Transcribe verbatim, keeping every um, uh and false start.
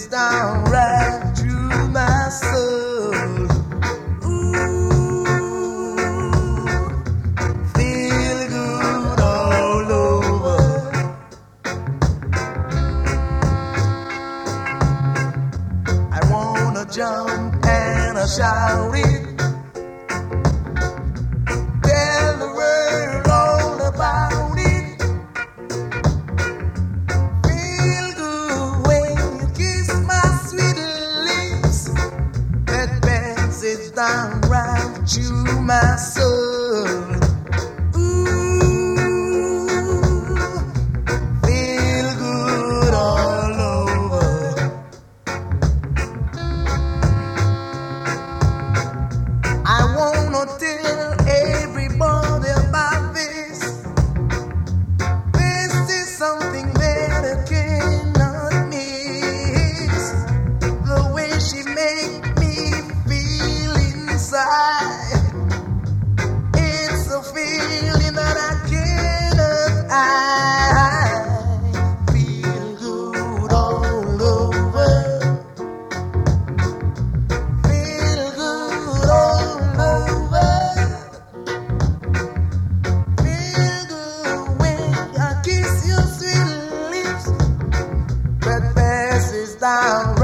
passes down right through my soul. Ooh, feel good all over. I wanna jump and I shout it. Tell the world all about it. Feel good when you kiss my sweet lips. That passes down right through my soul. Ooh, feel good all over. I wanna tell everybody about this. This is something that I cannot miss. The way she make me feel inside. It's a feeling that I cannot hide. Feel good all over. Feel good all over. Feel good when I kiss your sweet lips. That passes down